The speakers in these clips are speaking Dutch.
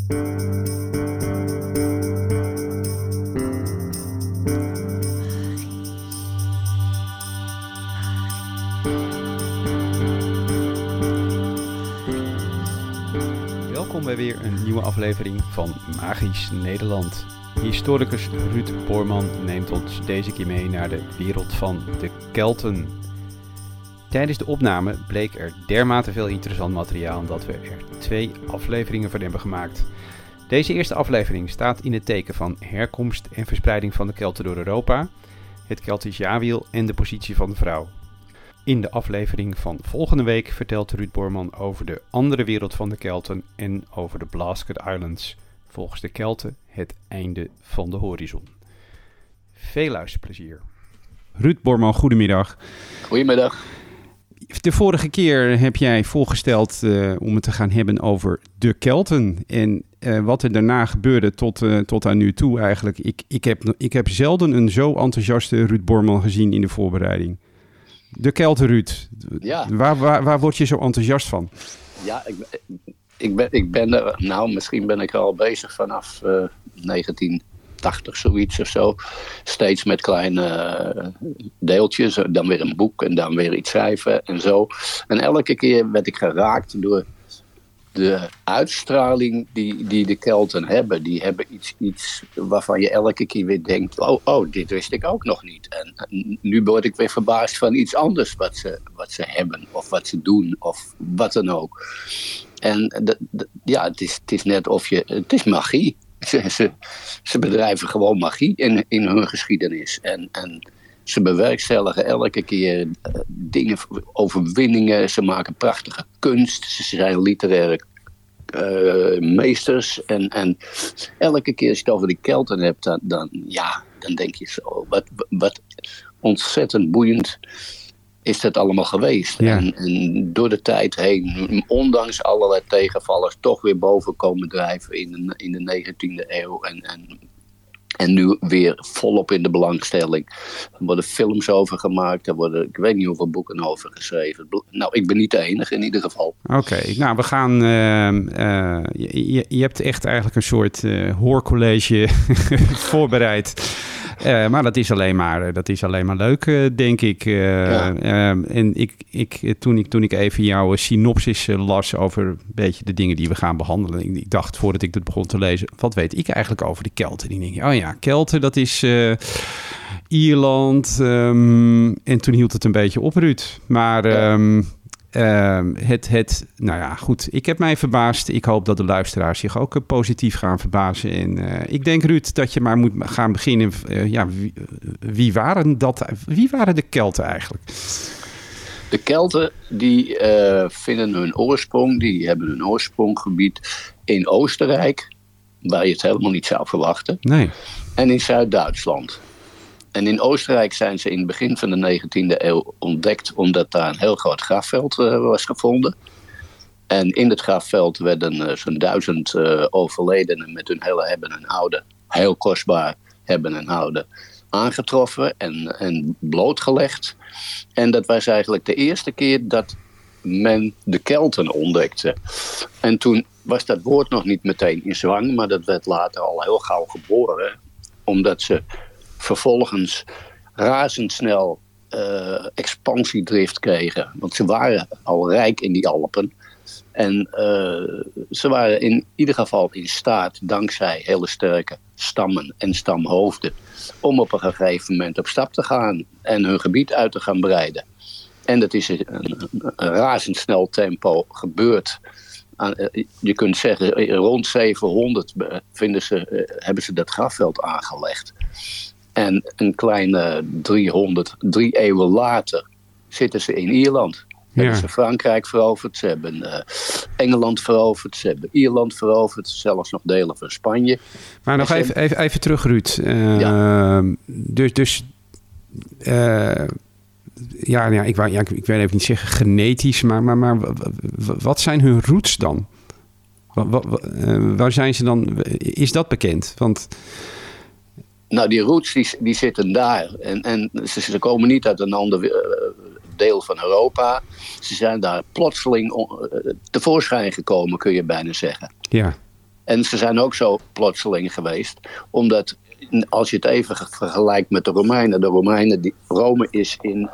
Welkom bij weer een nieuwe aflevering van Magisch Nederland. Historicus Ruud Boorman neemt ons deze keer mee naar de wereld van de Kelten. Tijdens de opname bleek er dermate veel interessant materiaal dat we er 2 afleveringen van hebben gemaakt. Deze eerste aflevering staat in het teken van herkomst en verspreiding van de Kelten door Europa, het Keltisch jaarwiel en de positie van de vrouw. In de aflevering van volgende week vertelt Ruud Boorman over de andere wereld van de Kelten en over de Blasket Islands. Volgens de Kelten het einde van de horizon. Veel luisterplezier. Ruud Boorman, goedemiddag. Goedemiddag. De vorige keer heb jij voorgesteld om het te gaan hebben over de Kelten. En wat er daarna gebeurde tot aan nu toe eigenlijk. Ik heb zelden een zo enthousiaste Ruud Boorman gezien in de voorbereiding. De Kelten, Ruud. Ja. Waar word je zo enthousiast van? Ja, ik ben er, misschien ben ik er al bezig vanaf 1980 zoiets of zo. Steeds met kleine deeltjes, dan weer een boek en dan weer iets schrijven en zo. En elke keer werd ik geraakt door de uitstraling die de Kelten hebben. Die hebben iets waarvan je elke keer weer denkt, oh, dit wist ik ook nog niet. En nu word ik weer verbaasd van iets anders wat ze hebben of wat ze doen of wat dan ook. En het is net of het is magie. Ze bedrijven gewoon magie in hun geschiedenis. En ze bewerkstelligen elke keer dingen, overwinningen. Ze maken prachtige kunst. Ze zijn literaire meesters. En elke keer als je het over de Kelten hebt, dan denk je zo. Wat ontzettend boeiend is dat allemaal geweest. Ja. En door de tijd heen, ondanks allerlei tegenvallers, toch weer boven komen drijven in de 19e eeuw. En nu weer volop in de belangstelling. Er worden films over gemaakt. Er worden, ik weet niet hoeveel boeken over geschreven. Nou, ik ben niet de enige in ieder geval. Oké, nou we gaan... je hebt echt eigenlijk een soort hoorcollege voorbereid. Maar dat is alleen maar leuk, denk ik. En toen ik even jouw synopsis las over een beetje de dingen die we gaan behandelen. Ik dacht, voordat ik dit begon te lezen, wat weet ik eigenlijk over de Kelten? En ik denk, Kelten, dat is Ierland. En toen hield het een beetje op, Ruud. Maar... goed. Ik heb mij verbaasd. Ik hoop dat de luisteraars zich ook positief gaan verbazen. En ik denk, Ruud, dat je maar moet gaan beginnen. Wie waren de Kelten eigenlijk? De Kelten, die vinden hun oorsprong. Die hebben hun oorspronggebied in Oostenrijk, waar je het helemaal niet zou verwachten. Nee. En in Zuid-Duitsland. En in Oostenrijk zijn ze in het begin van de 19e eeuw ontdekt, omdat daar een heel groot grafveld was gevonden. En in het grafveld werden zo'n 1000 overledenen met hun hele hebben en houden, heel kostbaar hebben en houden, aangetroffen en blootgelegd. En dat was eigenlijk de eerste keer dat men de Kelten ontdekte. En toen was dat woord nog niet meteen in zwang, maar dat werd later al heel gauw geboren, omdat ze vervolgens razendsnel expansiedrift kregen. Want ze waren al rijk in die Alpen. En ze waren in ieder geval in staat, dankzij hele sterke stammen en stamhoofden, om op een gegeven moment op stap te gaan en hun gebied uit te gaan breiden. En dat is in een razendsnel tempo gebeurd. Je kunt zeggen, rond 700 hebben ze dat grafveld aangelegd. En een kleine 3 eeuwen later zitten ze in Ierland. Hebben ze Frankrijk veroverd, ze hebben Engeland veroverd, ze hebben Ierland veroverd, zelfs nog delen van Spanje. Maar nog even terug, Ruud. Ik wil even niet zeggen genetisch, maar wat zijn hun roots dan? Waar zijn ze dan? Is dat bekend? Want... Nou, die roots die zitten daar. En ze komen niet uit een ander deel van Europa. Ze zijn daar plotseling tevoorschijn gekomen, kun je bijna zeggen. Ja. En ze zijn ook zo plotseling geweest, omdat als je het even vergelijkt met de Romeinen, Rome is in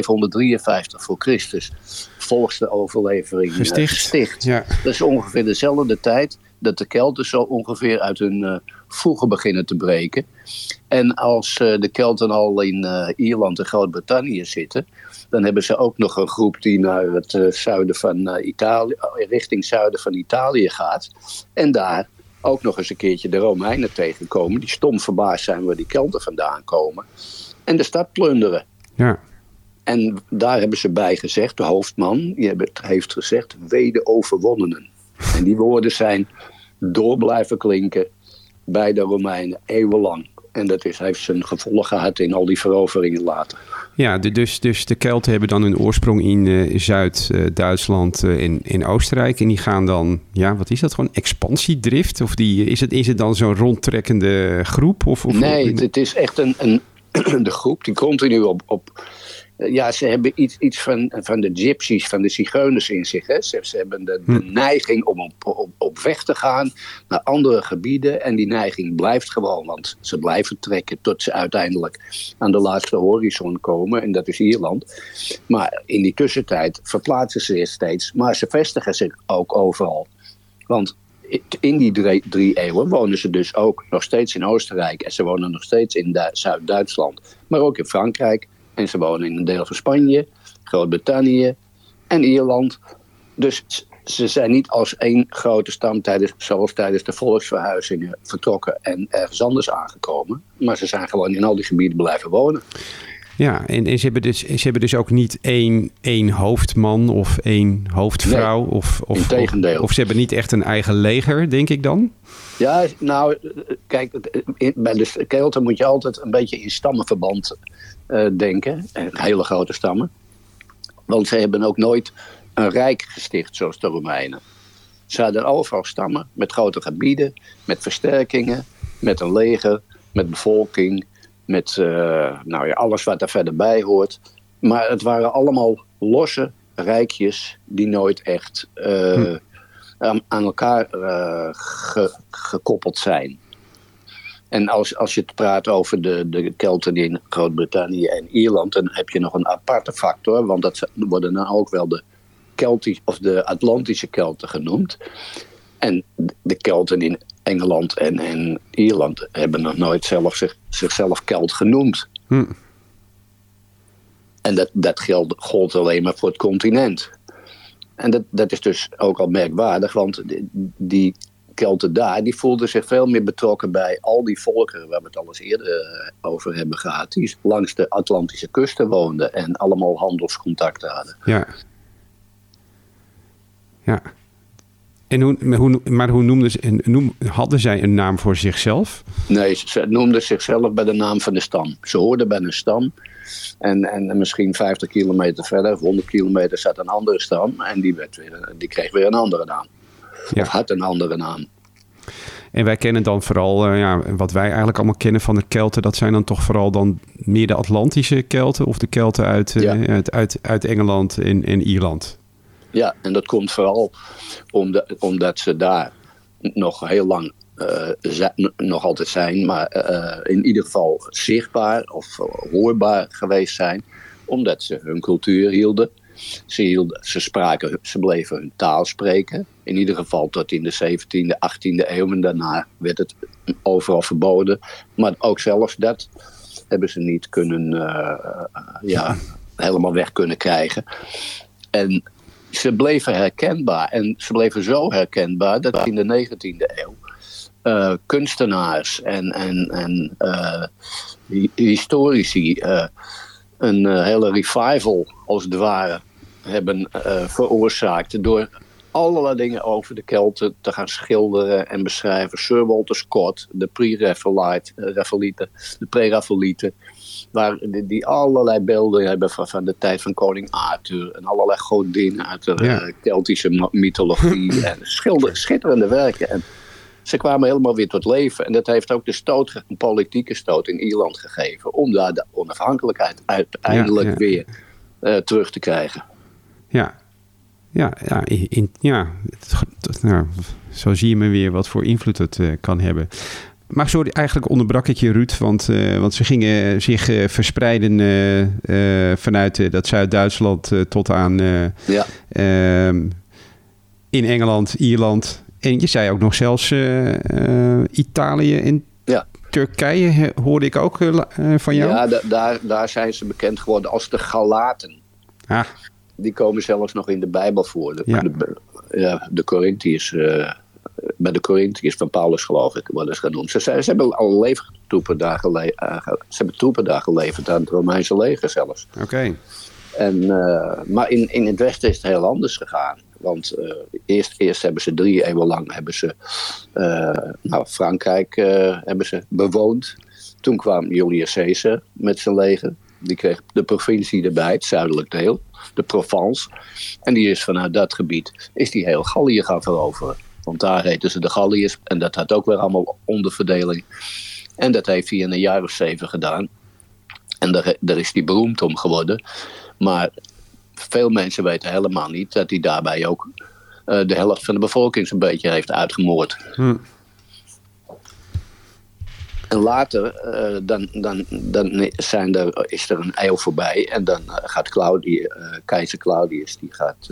753 voor Christus volgens de overlevering gesticht. Ja. Dat is ongeveer dezelfde tijd dat de Kelten zo ongeveer uit hun voegen beginnen te breken. En als de Kelten al in Ierland en Groot-Brittannië zitten, dan hebben ze ook nog een groep die naar het zuiden van Italië, richting zuiden van Italië gaat. En daar ook nog eens een keertje de Romeinen tegenkomen, die stom verbaasd zijn waar die Kelten vandaan komen. En de stad plunderen. Ja. En daar hebben ze bij gezegd, de hoofdman, die heeft gezegd, wee overwonnenen. En die woorden zijn door blijven klinken bij de Romeinen eeuwenlang. En dat heeft zijn gevolg gehad in al die veroveringen later. Ja, dus de Kelten hebben dan hun oorsprong in Zuid-Duitsland in Oostenrijk. En die gaan dan, ja, wat is dat? Gewoon expansiedrift? Of is het dan zo'n rondtrekkende groep? Nee, het is echt de groep die continu op ja, ze hebben iets van de gypsies, van de zigeuners in zich. Hè. Ze hebben de neiging om op weg te gaan naar andere gebieden. En die neiging blijft gewoon, want ze blijven trekken tot ze uiteindelijk aan de laatste horizon komen. En dat is Ierland. Maar in die tussentijd verplaatsen ze zich steeds. Maar ze vestigen zich ook overal. Want in die drie eeuwen wonen ze dus ook nog steeds in Oostenrijk. En ze wonen nog steeds in Zuid-Duitsland. Maar ook in Frankrijk. En ze wonen in een deel van Spanje, Groot-Brittannië en Ierland. Dus ze zijn niet als één grote stam zoals tijdens de volksverhuizingen vertrokken en ergens anders aangekomen. Maar ze zijn gewoon in al die gebieden blijven wonen. Ja, en ze hebben dus ook niet één hoofdman of één hoofdvrouw. Nee, integendeel. Of ze hebben niet echt een eigen leger, denk ik dan? Ja, nou, kijk, bij de Kelten moet je altijd een beetje in stammenverband denken. Hele grote stammen. Want ze hebben ook nooit een rijk gesticht zoals de Romeinen. Ze hadden overal stammen met grote gebieden, met versterkingen, met een leger, met bevolking, met alles wat er verder bij hoort. Maar het waren allemaal losse rijkjes die nooit echt aan elkaar gekoppeld zijn. En als je het praat over de Kelten in Groot-Brittannië en Ierland, dan heb je nog een aparte factor, want dat worden dan ook wel de Atlantische Kelten genoemd. En de Kelten in Engeland en Ierland hebben nog nooit zichzelf Kelt genoemd. En dat gold alleen maar voor het continent. En dat is dus ook al merkwaardig, want die Kelten daar, die voelden zich veel meer betrokken bij al die volkeren waar we het al eens eerder over hebben gehad, die langs de Atlantische kusten woonden en allemaal handelscontacten hadden. Ja. Ja. En hoe noemden ze, hadden zij een naam voor zichzelf? Nee, ze noemden zichzelf bij de naam van de stam. Ze hoorden bij een stam. En misschien 50 kilometer verder, 100 kilometer, zat een andere stam. En die kreeg weer een andere naam. Ja. Of had een andere naam. En wij kennen dan vooral, wat wij eigenlijk allemaal kennen van de Kelten, dat zijn dan toch vooral dan meer de Atlantische Kelten of de Kelten uit Engeland en Ierland. Ja, en dat komt vooral omdat ze daar nog heel lang nog altijd zijn, maar in ieder geval zichtbaar of hoorbaar geweest zijn, omdat ze hun cultuur hielden. Ze bleven hun taal spreken, in ieder geval tot in de 17e, 18e eeuw en daarna werd het overal verboden. Maar ook zelfs dat hebben ze niet kunnen, helemaal weg kunnen krijgen. En ze bleven herkenbaar. En ze bleven zo herkenbaar dat in de 19e eeuw kunstenaars en historici een hele revival als het ware hebben veroorzaakt door allerlei dingen over de Kelten te gaan schilderen en beschrijven. Sir Walter Scott, de pre-Raphaëlieten, waar die allerlei beelden hebben van de tijd van koning Arthur en allerlei godinnen uit de Keltische mythologie en schitterende werken. En ze kwamen helemaal weer tot leven. En dat heeft ook een politieke stoot in Ierland gegeven om daar de onafhankelijkheid uiteindelijk weer terug te krijgen. Ja. zo zie je me weer wat voor invloed het kan hebben. Maar sorry, eigenlijk onderbrak ik je, Ruud, want ze gingen zich verspreiden vanuit dat Zuid-Duitsland tot aan in Engeland, Ierland. En je zei ook nog zelfs Italië en Turkije, hoorde ik ook van jou. Ja, daar zijn ze bekend geworden als de Galaten. Die komen zelfs nog in de Bijbel voor. De Corinthiërs... bij de Corinthiërs van Paulus, geloof ik, worden ze genoemd. Ze hebben al troepen daar geleverd aan het Romeinse leger zelfs. Oké. Maar in het Westen is het heel anders gegaan. Want eerst hebben ze 3 eeuwen lang Frankrijk hebben ze bewoond. Toen kwam Julius Caesar met zijn leger. Die kreeg de provincie erbij, het zuidelijk deel, de Provence. En die is vanuit dat gebied heel Gallië gaan veroveren. Want daar heten ze de Galliërs. En dat had ook weer allemaal onderverdeling. En dat heeft hij in een jaar of 7 gedaan. En daar is hij beroemd om geworden. Maar veel mensen weten helemaal niet dat hij daarbij ook de helft van de bevolking zo'n beetje heeft uitgemoord. En later is er een eeuw voorbij. En dan gaat keizer Claudius,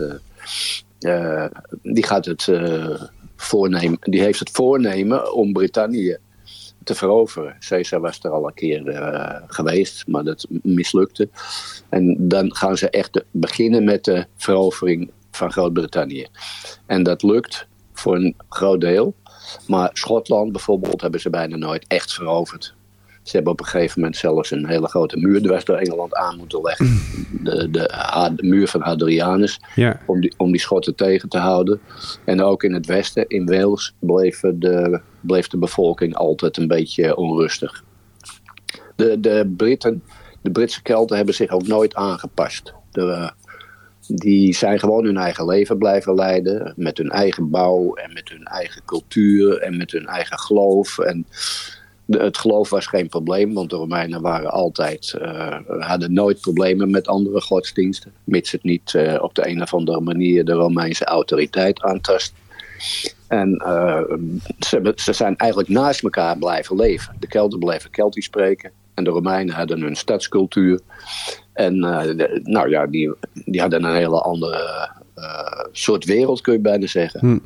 die gaat het voornemen. Die heeft het voornemen om Brittannië te veroveren. Caesar was er al een keer geweest, maar dat mislukte. En dan gaan ze echt beginnen met de verovering van Groot-Brittannië. En dat lukt voor een groot deel. Maar Schotland bijvoorbeeld hebben ze bijna nooit echt veroverd. Ze hebben op een gegeven moment zelfs een hele grote muur dwars door Engeland aan moeten leggen. De muur van Hadrianus. Ja. Om die Schotten tegen te houden. En ook in het westen, in Wales, bleef de bevolking altijd een beetje onrustig. De Britse Kelten hebben zich ook nooit aangepast. Die zijn gewoon hun eigen leven blijven leiden. Met hun eigen bouw en met hun eigen cultuur en met hun eigen geloof. En het geloof was geen probleem, want de Romeinen hadden nooit problemen met andere godsdiensten. Mits het niet op de een of andere manier de Romeinse autoriteit aantast. En ze zijn eigenlijk naast elkaar blijven leven. De Kelten bleven Keltisch spreken. En de Romeinen hadden hun stadscultuur. En die hadden een hele andere soort wereld, kun je bijna zeggen.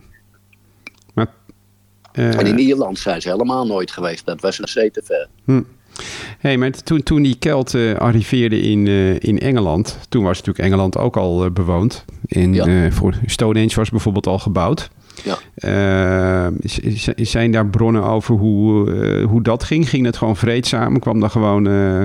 En in Ierland zijn ze helemaal nooit geweest. Dat was een zee te ver. Hey, maar toen die Kelten arriveerden in Engeland... toen was natuurlijk Engeland ook al bewoond. Voor Stonehenge was bijvoorbeeld al gebouwd. Ja. Zijn daar bronnen over hoe dat ging? Ging het gewoon vreedzaam? Kwam daar gewoon...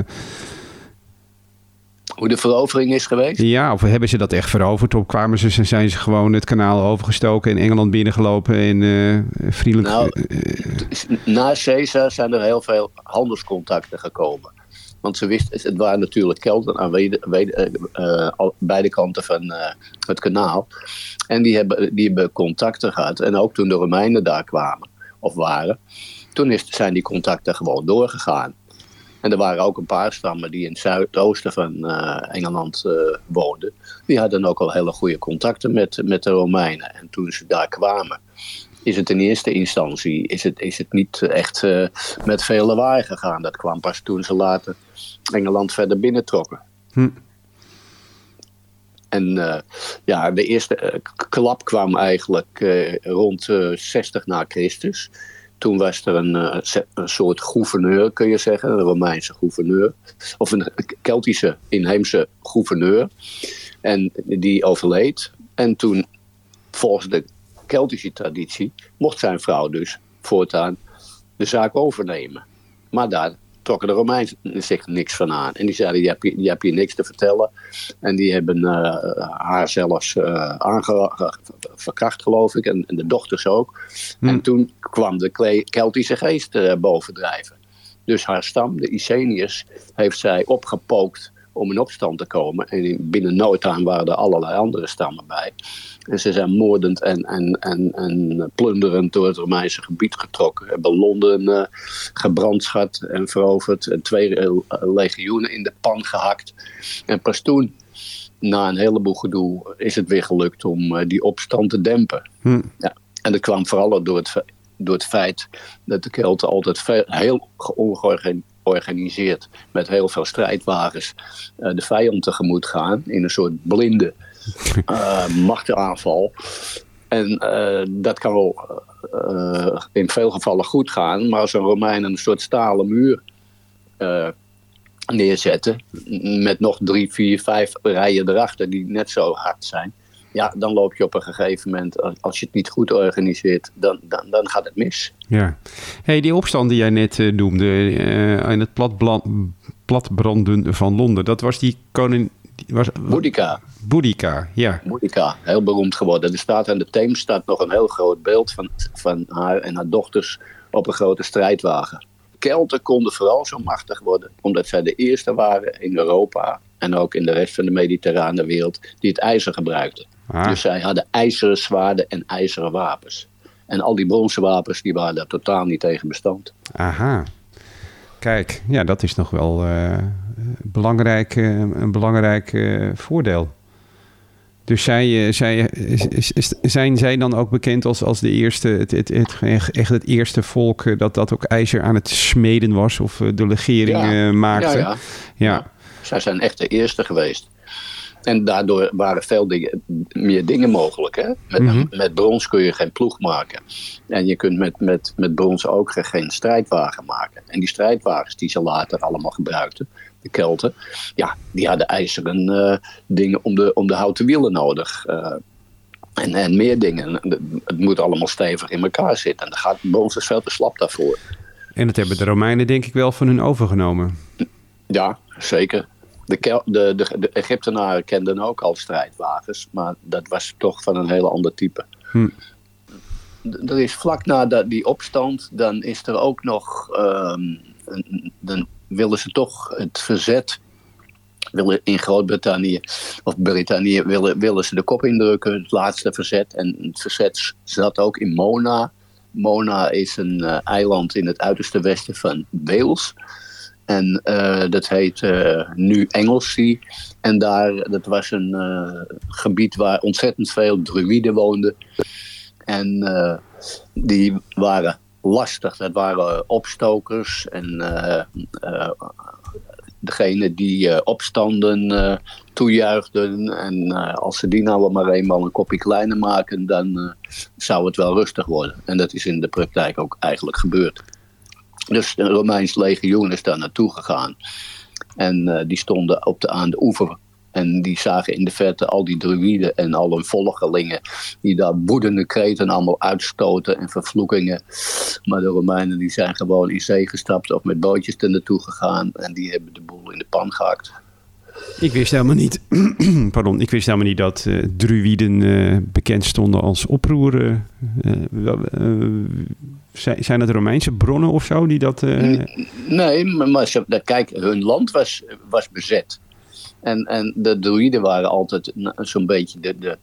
Hoe de verovering is geweest? Ja, of hebben ze dat echt veroverd? Of zijn ze gewoon het kanaal overgestoken in Engeland binnengelopen en vriendelijk... Nou, na Caesar zijn er heel veel handelscontacten gekomen. Want ze wisten, het waren natuurlijk Kelten aan beide kanten van het kanaal. En die hebben contacten gehad. En ook toen de Romeinen daar kwamen, of waren, toen zijn die contacten gewoon doorgegaan. En er waren ook een paar stammen die in het zuidoosten van Engeland woonden. Die hadden ook al hele goede contacten met de Romeinen. En toen ze daar kwamen, is het in eerste instantie is het niet echt met veel lawaai gegaan. Dat kwam pas toen ze later Engeland verder binnentrokken. En de eerste klap kwam eigenlijk rond 60 na Christus. Toen was er een soort gouverneur, kun je zeggen, een Romeinse gouverneur. Of een Keltische inheemse gouverneur. En die overleed. En toen, volgens de Keltische traditie, mocht zijn vrouw dus voortaan de zaak overnemen. Maar daar trokken de Romeinen zich niks van aan. En die zeiden, je hebt hier niks te vertellen. En die hebben haar zelfs verkracht, geloof ik. En de dochters ook. En toen kwam de Keltische geest bovendrijven. Dus haar stam, de Iceniërs, heeft zij opgepookt om in opstand te komen. En binnen no time waren er allerlei andere stammen bij. En ze zijn moordend en plunderend door het Romeinse gebied getrokken. Hebben Londen gebrandschat en veroverd. En 2 legioenen in de pan gehakt. En pas toen, na een heleboel gedoe, is het weer gelukt om die opstand te dempen. Ja. En dat kwam vooral door het feit dat de Kelten altijd heel ongeorganiseerd met heel veel strijdwagens de vijand tegemoet gaan in een soort blinde machtaanval. En dat kan wel in veel gevallen goed gaan, maar als een Romein een soort stalen muur neerzetten met nog 3, 4, 5 rijen erachter die net zo hard zijn, ja, dan loop je op een gegeven moment, als je het niet goed organiseert, dan gaat het mis. Ja. Hey, die opstand die jij net noemde in het platbranden van Londen, dat was die koning... Boudica, ja. Boudica, heel beroemd geworden. Er staat aan de Theems nog een heel groot beeld van haar en haar dochters op een grote strijdwagen. Kelten konden vooral zo machtig worden, omdat zij de eerste waren in Europa en ook in de rest van de mediterrane wereld die het ijzer gebruikten. Dus zij hadden ijzeren zwaarden en ijzeren wapens. En al die bronzen wapens die waren daar totaal niet tegen bestand. Aha. Kijk, ja, dat is nog wel een belangrijk voordeel. Dus zijn zij dan ook bekend als de eerste, het eerste volk dat ook ijzer aan het smeden was of de legering maakte? Ja. Zij zijn echt de eerste geweest. En daardoor waren veel meer dingen mogelijk. Hè? Met brons kun je geen ploeg maken. En je kunt met brons ook geen strijdwagen maken. En die strijdwagens die ze later allemaal gebruikten, de Kelten, ja, die hadden ijzeren dingen om de houten wielen nodig. En meer dingen. Het moet allemaal stevig in elkaar zitten. En de brons is veel te slap daarvoor. En dat hebben de Romeinen denk ik wel van hun overgenomen. Ja, zeker. De Egyptenaren kenden ook al strijdwagens, maar dat was toch van een heel ander type. Er is vlak na die opstand, dan is er ook nog, dan willen ze toch het verzet, in Groot-Brittannië of Brittannië willen ze de kop indrukken, het laatste verzet. En het verzet zat ook in Mona. Mona is een eiland in het uiterste westen van Wales. En dat heet nu Anglesey. En dat was een gebied waar ontzettend veel druïden woonden. En die waren lastig. Dat waren opstokers. En degene die opstanden toejuichten. En als ze die nou maar eenmaal een kopje kleiner maken, dan zou het wel rustig worden. En dat is in de praktijk ook eigenlijk gebeurd. Dus een Romeins legioen is daar naartoe gegaan. En die stonden aan de oever. En die zagen in de verte al die druïden en al hun volgelingen die daar woedende kreten allemaal uitstoten en vervloekingen. Maar de Romeinen die zijn gewoon in zee gestapt of met bootjes er naartoe gegaan. En die hebben de boel in de pan gehakt. Ik wist helemaal niet dat druïden bekend stonden als oproer. Zijn het Romeinse bronnen of zo die dat... Nee, maar kijk, hun land was bezet. En de druïden waren altijd zo'n beetje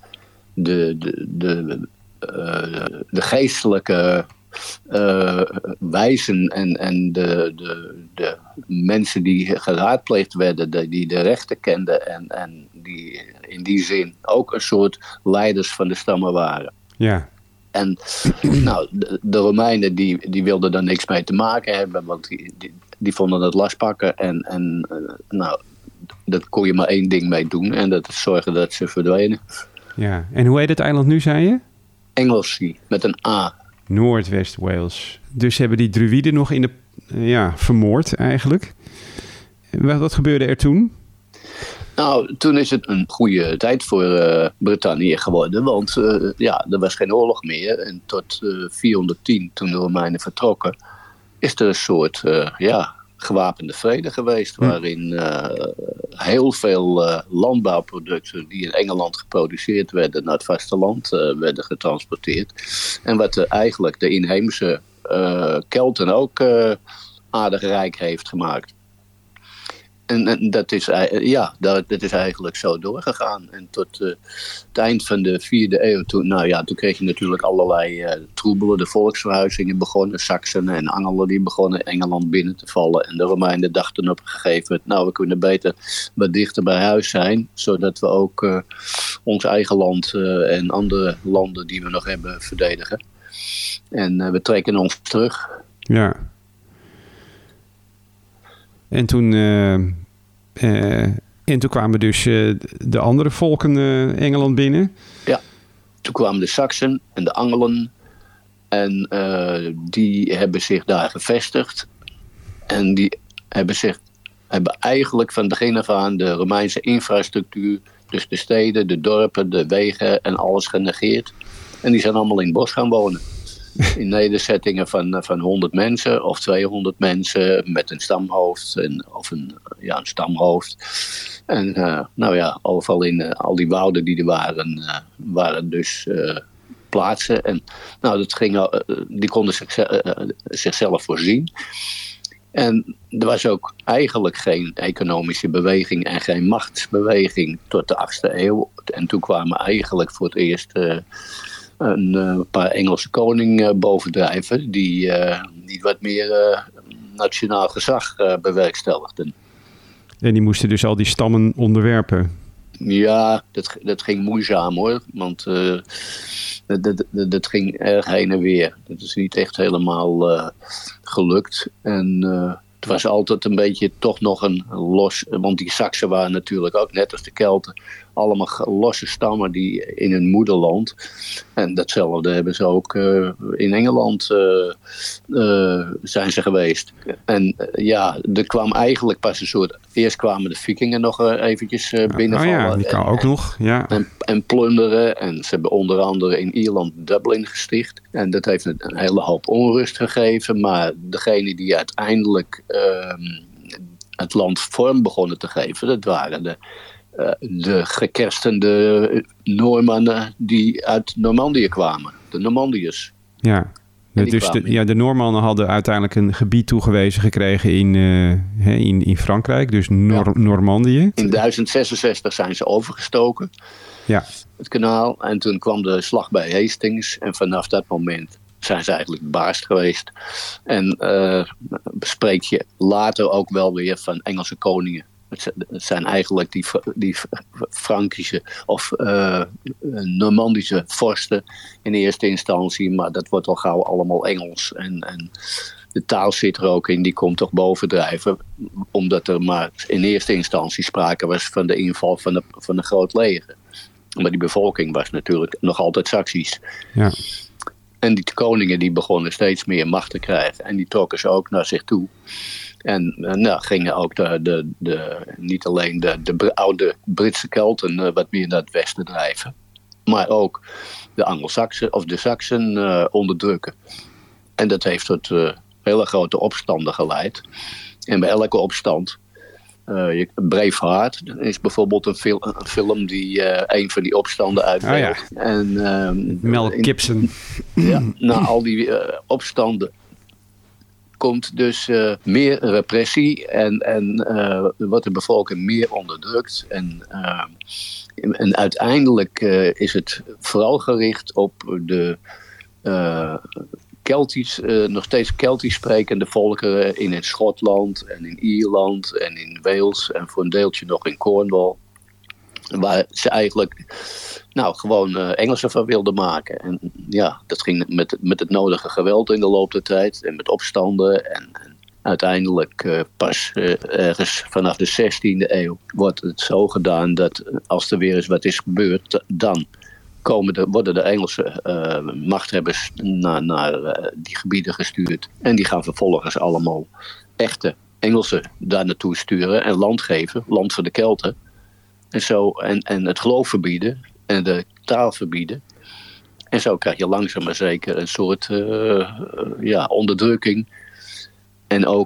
de geestelijke wijzen en de mensen die geraadpleegd werden, die de rechten kenden en die in die zin ook een soort leiders van de stammen waren. Ja. En nou, de Romeinen die wilden daar niks mee te maken hebben, want die vonden het lastpakken en nou, daar kon je maar één ding mee doen en dat is zorgen dat ze verdwenen. Ja, en hoe heet het eiland nu, zei je? Anglesey, met een A. Noordwest-Wales. Dus hebben die druïden nog vermoord eigenlijk. Wat gebeurde er toen? Nou, toen is het een goede tijd voor Brittannië geworden. Want er was geen oorlog meer. En tot 410, toen de Romeinen vertrokken, is er een soort gewapende vrede geweest. Waarin heel veel landbouwproducten die in Engeland geproduceerd werden naar het vasteland werden getransporteerd. En wat eigenlijk de inheemse Kelten ook aardig rijk heeft gemaakt. En dat is eigenlijk zo doorgegaan. En tot het eind van de 4e eeuw, toen kreeg je natuurlijk allerlei troebelen. De volksverhuizingen begonnen, Saksen en Angelen die begonnen Engeland binnen te vallen. En de Romeinen dachten op een gegeven moment, we kunnen beter wat dichter bij huis zijn. Zodat we ook ons eigen land en andere landen die we nog hebben verdedigen. En we trekken ons terug. Ja. En toen kwamen dus de andere volken Engeland binnen. Ja, toen kwamen de Saksen en de Angelen. En die hebben zich daar gevestigd. En die hebben eigenlijk van begin af aan de Romeinse infrastructuur, dus de steden, de dorpen, de wegen en alles genegeerd. En die zijn allemaal in het bos gaan wonen. In nederzettingen van 100 mensen of 200 mensen met een stamhoofd of een stamhoofd. En overal in al die wouden die er waren dus plaatsen. En die konden zichzelf voorzien. En er was ook eigenlijk geen economische beweging en geen machtsbeweging tot de 8e eeuw. En toen kwamen eigenlijk voor het eerst een paar Engelse koningen bovendrijven die wat meer nationaal gezag bewerkstelligden. En die moesten dus al die stammen onderwerpen? Ja, dat ging moeizaam hoor, want dat ging erg heen en weer. Dat is niet echt helemaal gelukt. En het was altijd een beetje toch nog een los, want die Saksen waren natuurlijk ook net als de Kelten allemaal losse stammen die in hun moederland. En datzelfde hebben ze ook in Engeland zijn ze geweest. En er kwam eigenlijk pas een soort, eerst kwamen de Vikingen nog eventjes binnenvallen. Ja, die kan ook nog. Ja. En plunderen. En ze hebben onder andere in Ierland Dublin gesticht. En dat heeft een hele hoop onrust gegeven. Maar degene die uiteindelijk het land vorm begonnen te geven, dat waren de gekerstende Noormannen die uit Normandië kwamen. De Normandiërs. Ja. Dus de Noormannen hadden uiteindelijk een gebied toegewezen gekregen in Frankrijk, dus Normandië. In 1066 zijn ze overgestoken, het kanaal. En toen kwam de slag bij Hastings. En vanaf dat moment zijn ze eigenlijk baas geweest. En spreek je later ook wel weer van Engelse koningen. Het zijn eigenlijk die Frankische of Normandische vorsten in eerste instantie. Maar dat wordt al gauw allemaal Engels. En de taal zit er ook in, die komt toch bovendrijven. Omdat er maar in eerste instantie sprake was van de inval van een groot leger. Maar die bevolking was natuurlijk nog altijd Saksisch. Ja. En die koningen die begonnen steeds meer macht te krijgen. En die trokken ze ook naar zich toe. En gingen ook niet alleen de oude Britse Kelten wat meer naar het westen drijven. Maar ook de Angelsaksen of de Saksen onderdrukken. En dat heeft tot hele grote opstanden geleid. En bij elke opstand, Braveheart is bijvoorbeeld een film die een van die opstanden uitbeeldt. Oh ja. En Mel Gibson. Na al die opstanden komt dus meer repressie en wordt de bevolking meer onderdrukt. En uiteindelijk is het vooral gericht op de nog steeds Keltisch sprekende volkeren in Schotland en in Ierland en in Wales en voor een deeltje nog in Cornwall. Waar ze eigenlijk gewoon Engelsen van wilden maken. En dat ging met het nodige geweld in de loop der tijd. En met opstanden. En uiteindelijk pas ergens vanaf de 16e eeuw wordt het zo gedaan dat als er weer eens wat is gebeurd, dan worden de Engelse machthebbers naar die gebieden gestuurd. En die gaan vervolgens allemaal echte Engelsen daar naartoe sturen en land geven. Land voor de Kelten. En zo, en het geloof verbieden en de taal verbieden. En zo krijg je langzaam maar zeker een soort onderdrukking. En ook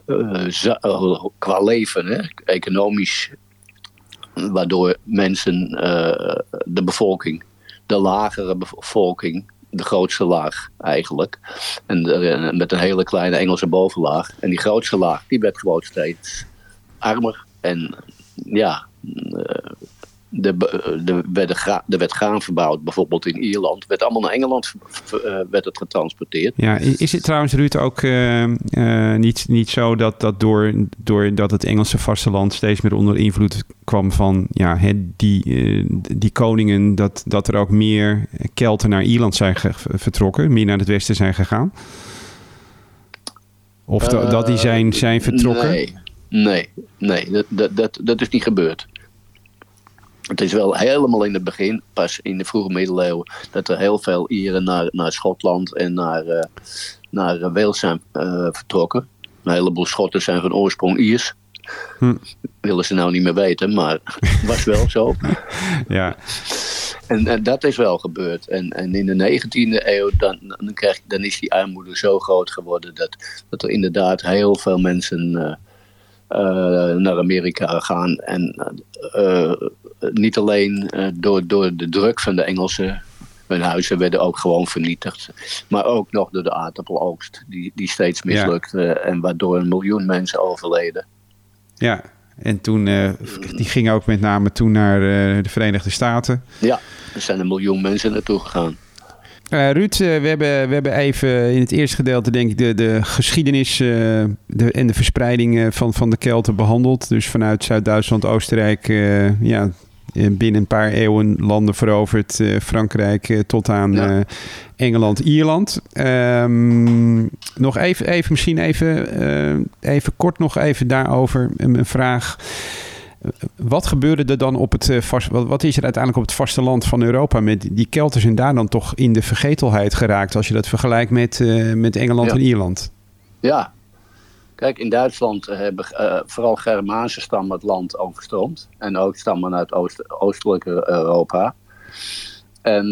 qua leven, hè, economisch. Waardoor mensen, de bevolking, de lagere bevolking, de grootste laag eigenlijk. En met een hele kleine Engelse bovenlaag. En die grootste laag, die werd gewoon steeds armer. En Er werd graan verbouwd, bijvoorbeeld in Ierland. Werd allemaal naar Engeland werd het getransporteerd. Ja, is het trouwens, Ruud, ook niet zo dat doordat het Engelse vasteland steeds meer onder invloed kwam van die koningen, dat er ook meer Kelten naar Ierland zijn vertrokken, meer naar het westen zijn gegaan? Of dat die zijn vertrokken? Nee, dat is niet gebeurd. Het is wel helemaal in het begin, pas in de vroege middeleeuwen, dat er heel veel Ieren naar Schotland en naar Wales zijn vertrokken. Een heleboel Schotten zijn van oorsprong Iers. Willen ze nou niet meer weten, maar het was wel zo. Ja. En dat is wel gebeurd. En in de 19e eeuw, dan is die armoede zo groot geworden dat er inderdaad heel veel mensen naar Amerika gaan. En niet alleen door de druk van de Engelsen. Hun huizen werden ook gewoon vernietigd. Maar ook nog door de aardappeloogst die steeds mislukte. Ja. En waardoor 1 miljoen mensen overleden. Ja, en toen die ging ook met name toen naar de Verenigde Staten. Ja, er zijn 1 miljoen mensen naartoe gegaan. Ruud, we hebben even in het eerste gedeelte denk ik de geschiedenis en de verspreiding van de Kelten behandeld. Dus vanuit Zuid-Duitsland, Oostenrijk, binnen een paar eeuwen landen veroverd. Frankrijk tot aan Engeland, Ierland. Nog even kort nog even daarover een vraag. Wat gebeurde er dan op wat is er uiteindelijk op het vasteland van Europa met die Kelten zijn daar dan toch in de vergetelheid geraakt als je dat vergelijkt met Engeland en Ierland? Ja, kijk, in Duitsland hebben vooral Germaanse stammen het land overstroomd en ook stammen uit oostelijke Europa. En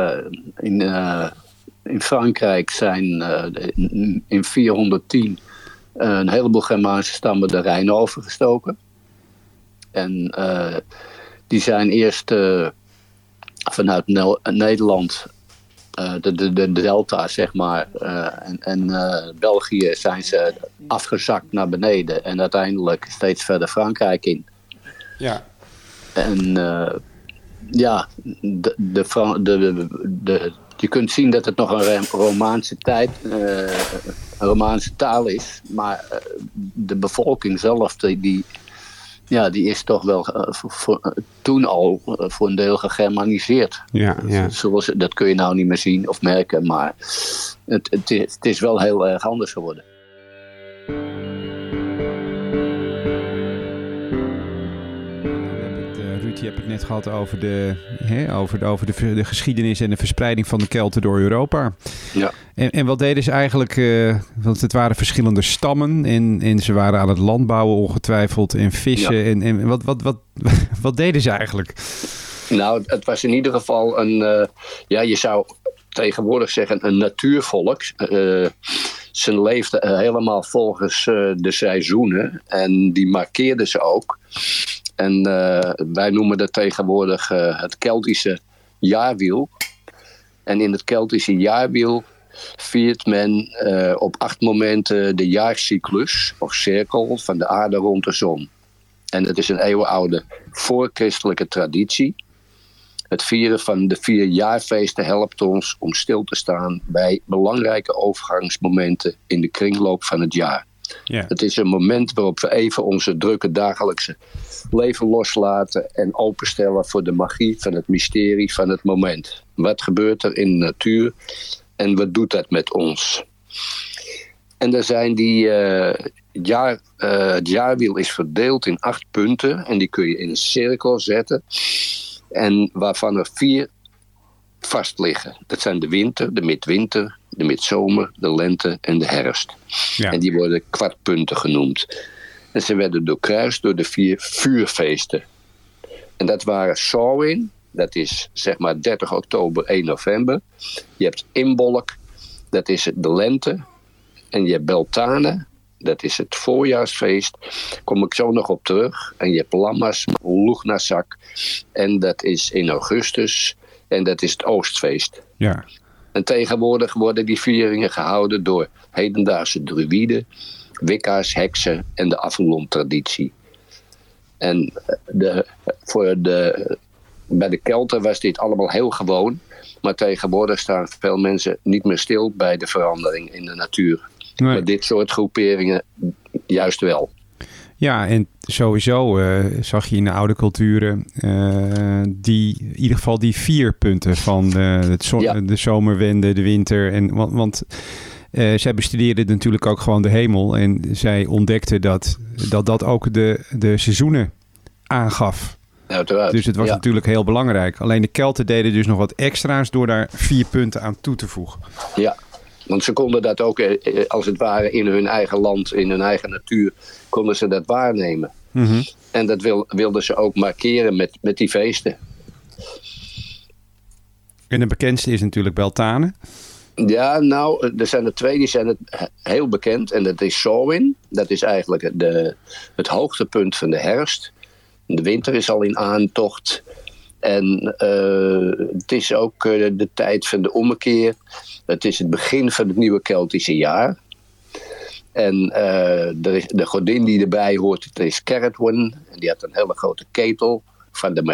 in Frankrijk zijn in 410 een heleboel Germaanse stammen de Rijn overgestoken. En die zijn eerst vanuit Nederland, de delta zeg maar, en België zijn ze afgezakt naar beneden. En uiteindelijk steeds verder Frankrijk in. Ja. En je kunt zien dat het nog een Romaanse tijd, een Romaanse taal is. Maar de bevolking zelf, die is toch wel toen al voor een deel gegermaniseerd. Ja. Dat kun je nou niet meer zien of merken, maar het is wel heel erg anders geworden. Ruud, je hebt het net gehad over de geschiedenis en de verspreiding van de Kelten door Europa. Ja. En wat deden ze eigenlijk? Want het waren verschillende stammen en ze waren aan het landbouwen ongetwijfeld en vissen. Ja. En wat deden ze eigenlijk? Nou, het was in ieder geval je zou tegenwoordig zeggen een natuurvolk. Ze leefden helemaal volgens de seizoenen en die markeerden ze ook. En wij noemen dat tegenwoordig het Keltische jaarwiel. En in het Keltische jaarwiel viert men op 8 momenten de jaarcyclus of cirkel van de aarde rond de zon. En het is een eeuwenoude voorchristelijke traditie. Het vieren van de 4 jaarfeesten helpt ons om stil te staan bij belangrijke overgangsmomenten in de kringloop van het jaar. Yeah. Het is een moment waarop we even onze drukke dagelijkse leven loslaten en openstellen voor de magie van het mysterie van het moment. Wat gebeurt er in de natuur en wat doet dat met ons? En er zijn het jaarwiel is verdeeld in 8 punten en die kun je in een cirkel zetten. En waarvan er 4 vast liggen. Dat zijn de winter, de midwinter, de midzomer, de lente en de herfst. Ja. En die worden kwartpunten genoemd. En ze werden doorkruist door de 4 vuurfeesten. En dat waren Samhain, dat is zeg maar 30 oktober, 1 november. Je hebt Imbolc, dat is de lente. En je hebt Beltane, dat is het voorjaarsfeest. Daar kom ik zo nog op terug. En je hebt Lammas, Lugnassak. En dat is in augustus. En dat is het oostfeest. Ja. En tegenwoordig worden die vieringen gehouden door hedendaagse druïden, wicca's, heksen en de Avalon-traditie. En voor de Bij de Kelten was dit allemaal heel gewoon. Maar tegenwoordig staan veel mensen niet meer stil bij de verandering in de natuur. Nee. Maar dit soort groeperingen juist wel. Ja, en sowieso zag je in de oude culturen in ieder geval die 4 punten van de zomerwende, de winter. Want zij bestudeerden natuurlijk ook gewoon de hemel. En zij ontdekten dat ook de seizoenen aangaf. Uiteraard. Dus het was natuurlijk heel belangrijk. Alleen de Kelten deden dus nog wat extra's door daar 4 punten aan toe te voegen. Ja, want ze konden dat ook als het ware in hun eigen land, in hun eigen natuur, konden ze dat waarnemen. Mm-hmm. En dat wilden ze ook markeren met die feesten. En de bekendste is natuurlijk Beltane. Ja, nou, er zijn er 2 die zijn heel bekend. En dat is Samhain. Dat is eigenlijk het hoogtepunt van de herfst. De winter is al in aantocht. En het is ook de tijd van de ommekeer. Het is het begin van het nieuwe Keltische jaar. En de godin die erbij hoort, dat is Cerridwen. En die had een hele grote ketel van de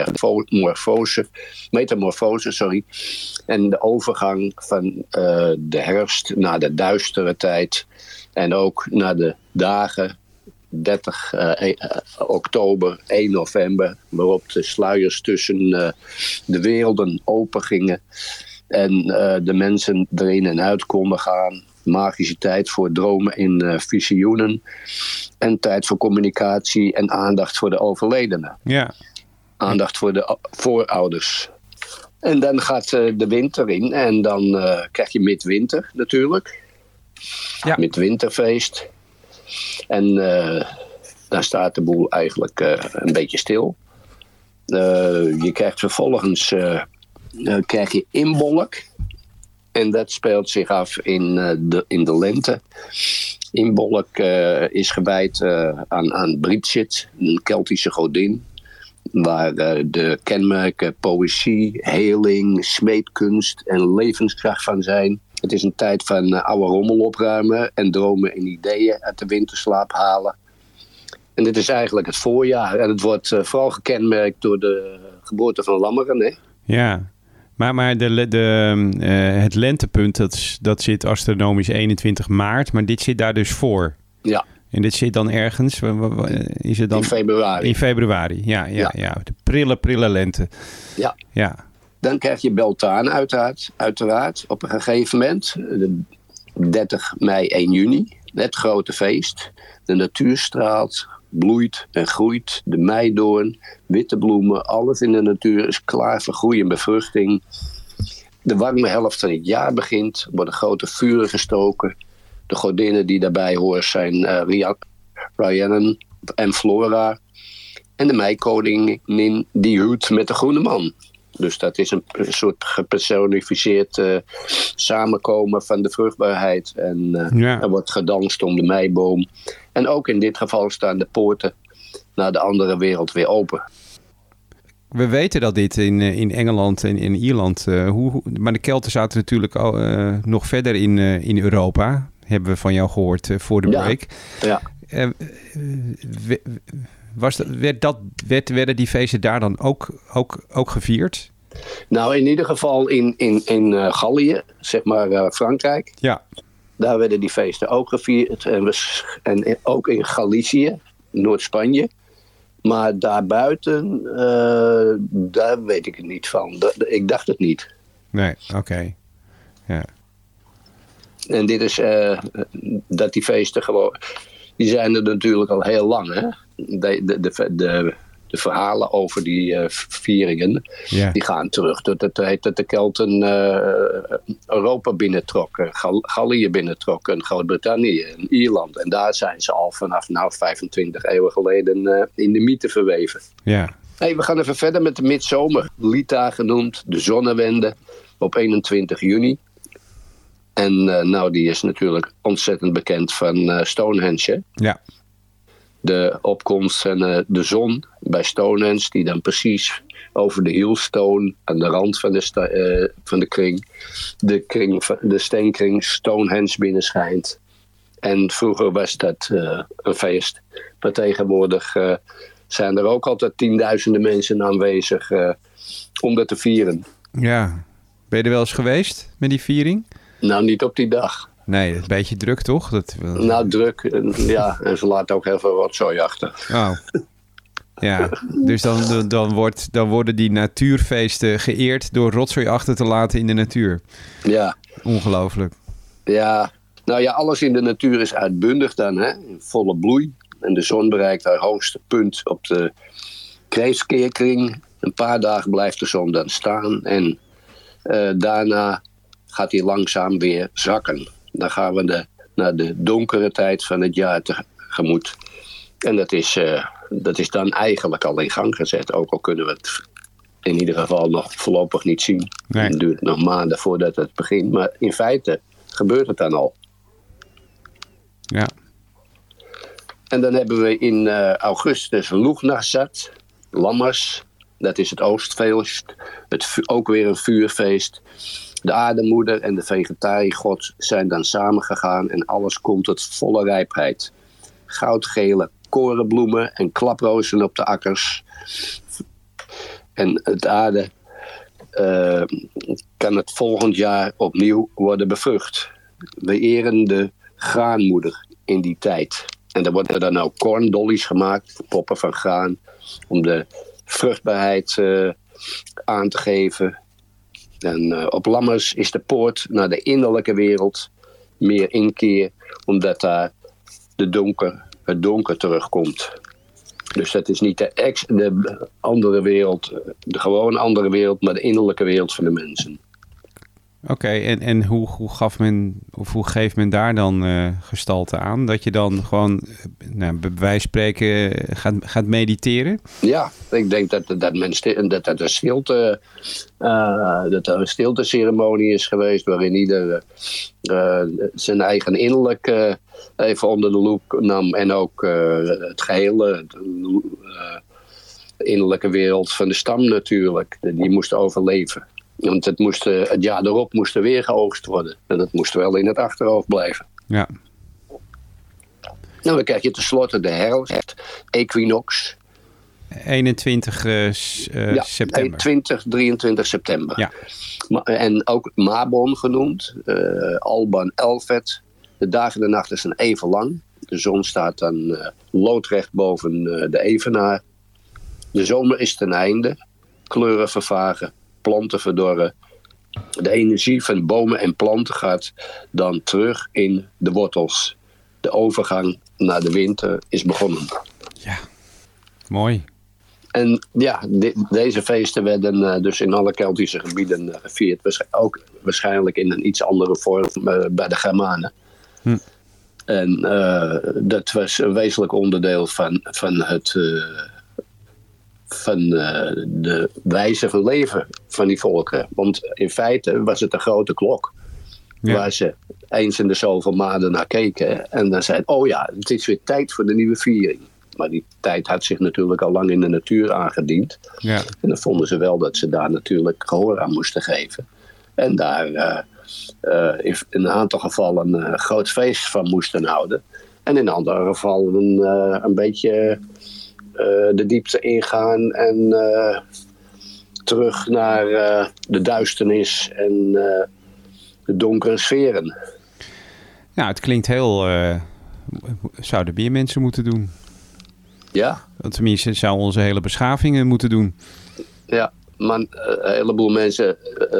metamorfose. En de overgang van de herfst naar de duistere tijd. En ook naar de dagen 30 oktober, 1 november, waarop de sluiers tussen de werelden open gingen en de mensen erin en uit konden gaan. Magische tijd voor dromen in visioenen en tijd voor communicatie en aandacht voor de overledenen. Ja. Aandacht voor de voorouders. En dan gaat de winter in en dan krijg je midwinter natuurlijk. Ja. Midwinterfeest. En dan staat de boel eigenlijk een beetje stil. Je krijgt vervolgens krijg je Imbolc. En dat speelt zich af in de lente. Imbolc is gewijd aan Bridget, een Keltische godin. Waar de kenmerken poëzie, heling, smeedkunst en levenskracht van zijn. Het is een tijd van oude rommel opruimen en dromen en ideeën uit de winterslaap halen. En dit is eigenlijk het voorjaar. En het wordt vooral gekenmerkt door de geboorte van lammeren. Hè? Ja, maar het lentepunt dat zit astronomisch 21 maart. Maar dit zit daar dus voor. Ja. En dit zit dan ergens? Is het dan? In februari. In februari, ja. De prille lente. Ja. Dan krijg je Beltane uiteraard op een gegeven moment. 30 mei, 1 juni. Het grote feest. De natuur straalt, bloeit en groeit. De meidoorn, witte bloemen. Alles in de natuur is klaar voor groei en bevruchting. De warme helft van het jaar begint. Er worden grote vuren gestoken. De godinnen die daarbij horen zijn Rhiannon en Flora. En de meikoningin die huwt met de groene man. Dus dat is een soort gepersonificeerd samenkomen van de vruchtbaarheid. En er wordt gedanst om de meiboom. En ook in dit geval staan de poorten naar de andere wereld weer open. We weten dat dit in Engeland en in Ierland... maar de Kelten zaten natuurlijk nog verder in Europa. Hebben we van jou gehoord voor de break. Ja. Werden die feesten daar dan ook gevierd? Nou, in ieder geval in Gallië, zeg maar Frankrijk. Ja. Daar werden die feesten ook gevierd. En ook in Galicië, Noord-Spanje. Maar daarbuiten, daar weet ik het niet van. Ik dacht het niet. Nee, oké. Ja. En dit is dat die feesten gewoon... Die zijn er natuurlijk al heel lang, hè? De verhalen over die vieringen, die gaan terug tot de tijd dat de Kelten Europa binnentrokken, Gallië binnentrokken, Groot-Brittannië en Ierland. En daar zijn ze al vanaf 25 eeuwen geleden in de mythe verweven. Ja. Hey, we gaan even verder met de midzomer. Lita genoemd, de zonnewende op 21 juni. En die is natuurlijk ontzettend bekend van Stonehenge. Ja. De opkomst van de zon bij Stonehenge, die dan precies over de Heelstone aan de rand van de kring, de steenkring Stonehenge binnenschijnt. En vroeger was dat een feest. Maar tegenwoordig zijn er ook altijd tienduizenden mensen aanwezig om dat te vieren. Ja. Ben je er wel eens geweest met die viering? Nou, niet op die dag. Nee, het is een beetje druk, toch? Nou, druk. En ze laten ook heel veel rotzooi achter. Oh. Ja, dus dan worden die natuurfeesten geëerd door rotzooi achter te laten in de natuur. Ja. Ongelooflijk. Ja, nou ja, alles in de natuur is uitbundig dan, hè? In volle bloei. En de zon bereikt haar hoogste punt op de kruiskeerkring. Een paar dagen blijft de zon dan staan. En daarna gaat hij langzaam weer zakken. Dan gaan we naar de donkere tijd van het jaar tegemoet. En dat is dan eigenlijk al in gang gezet. Ook al kunnen we het in ieder geval nog voorlopig niet zien. Nee. Het duurt nog maanden voordat het begint. Maar in feite gebeurt het dan al. Ja. En dan hebben we in augustus Lugnasat, Lammers. Dat is het oostfeest. Ook weer een vuurfeest. De aardemoeder en de vegetariegod zijn dan samengegaan en alles komt tot volle rijpheid. Goudgele korenbloemen en klaprozen op de akkers. En het aarde kan het volgend jaar opnieuw worden bevrucht. We eren de graanmoeder in die tijd. En er worden dan ook korndollies gemaakt, poppen van graan, om de vruchtbaarheid aan te geven. En op Lammers is de poort naar de innerlijke wereld meer inkeer, omdat daar het donker terugkomt. Dus dat is niet de andere wereld, de gewone andere wereld, maar de innerlijke wereld van de mensen. Oké, en hoe geeft men daar dan gestalte aan? Dat je dan gewoon, bij wijze van spreken, gaat mediteren? Ja, ik denk dat er een stilteceremonie is geweest waarin ieder zijn eigen innerlijk even onder de loep nam. En ook het gehele, de innerlijke wereld van de stam natuurlijk. Die moest overleven. Want het jaar erop moest er weer geoogst worden. En dat moest wel in het achterhoofd blijven. Ja. Nou, dan krijg je tenslotte de herfst, equinox. 21 september. 23 september. Ja. En ook Mabon genoemd. Alban Elvet. De dagen en de nachten zijn even lang. De zon staat dan loodrecht boven de evenaar. De zomer is ten einde. Kleuren vervagen. Planten verdorren. De energie van bomen en planten gaat dan terug in de wortels. De overgang naar de winter is begonnen. Ja, mooi. En ja, deze feesten werden dus in alle Keltische gebieden gevierd. Ook waarschijnlijk in een iets andere vorm bij de Germanen. En dat was een wezenlijk onderdeel van de wijze van leven van die volken. Want in feite was het een grote klok. Ja. Waar ze eens in de zoveel maanden naar keken. En dan zeiden, oh ja, het is weer tijd voor de nieuwe viering. Maar die tijd had zich natuurlijk al lang in de natuur aangediend. Ja. En dan vonden ze wel dat ze daar natuurlijk gehoor aan moesten geven. En daar in een aantal gevallen een groot feest van moesten houden. En in andere gevallen een beetje de diepte ingaan en terug naar de duisternis en de donkere sferen. Ja, het klinkt heel... zouden meer mensen moeten doen. Ja. Tenminste, zou onze hele beschaving moeten doen. Ja, maar een heleboel mensen...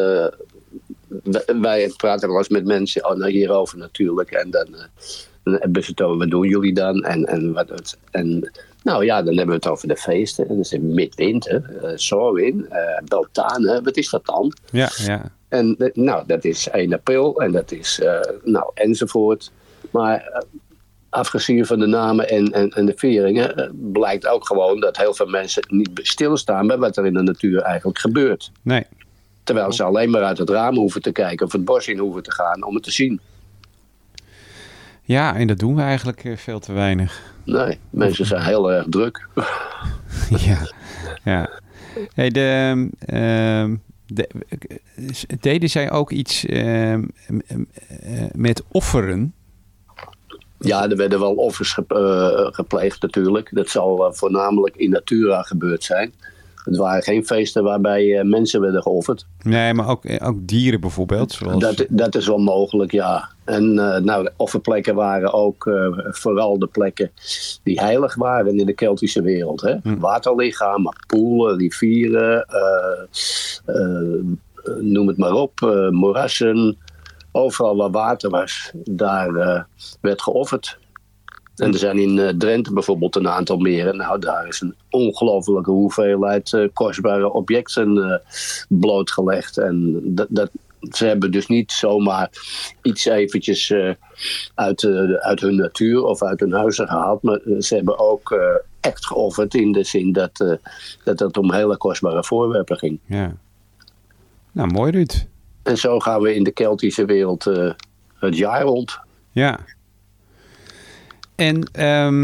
wij praten wel eens met mensen hierover natuurlijk. En dan hebben ze het over, wat doen jullie dan? Nou ja, dan hebben we het over de feesten. En dat is midwinter, Samhain, Beltane. Wat is dat dan? Ja, ja. En nou, dat is 1 april en dat is enzovoort. Maar afgezien van de namen en de vieringen blijkt ook gewoon dat heel veel mensen niet stilstaan bij wat er in de natuur eigenlijk gebeurt. Nee. Terwijl ze alleen maar uit het raam hoeven te kijken of het bos in hoeven te gaan om het te zien. Ja, en dat doen we eigenlijk veel te weinig. Nee, mensen zijn heel erg druk. Ja. Hey, deden zij ook iets met offeren? Ja, er werden wel offers gepleegd natuurlijk. Dat zal voornamelijk in natura gebeurd zijn. Het waren geen feesten waarbij mensen werden geofferd. Nee, maar ook dieren bijvoorbeeld. Zoals... Dat is wel mogelijk, ja. En de offerplekken waren ook vooral de plekken die heilig waren in de Keltische wereld. Hè? Waterlichamen, poelen, rivieren, noem het maar op, moerassen. Overal waar water was, daar werd geofferd. En er zijn in Drenthe bijvoorbeeld een aantal meren. Nou, daar is een ongelofelijke hoeveelheid kostbare objecten blootgelegd. En ze hebben dus niet zomaar iets eventjes uit hun natuur of uit hun huizen gehaald. Maar ze hebben ook echt geofferd in de zin dat het om hele kostbare voorwerpen ging. Ja. Nou, mooi Ruud. En zo gaan we in de Keltische wereld het jaar rond. Ja. En